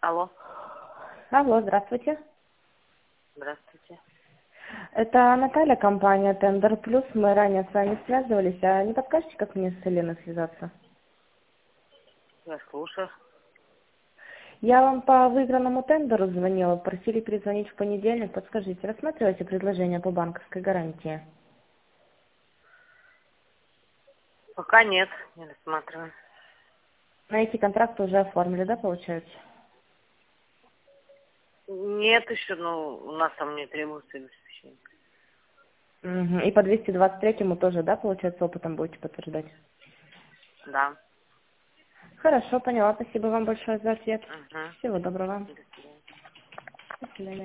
Алло, Алло, здравствуйте. здравствуйте. Это Наталья, компания Тендер Плюс. Мы ранее с вами связывались. А не подскажете, как мне с Еленой связаться? Я слушаю. Я вам по выигранному тендеру звонила, просили перезвонить в понедельник. Подскажите, рассматриваете предложение по банковской гарантии? Пока нет, не рассматриваю. На эти контракты уже оформили, да, получается? Нет еще, но у нас там не требуется обеспечение. Угу. И по 223-му тоже, да, получается, опытом будете подтверждать? Да. Хорошо, поняла. Спасибо вам большое за ответ. Угу. Всего доброго. До свидания. До свидания.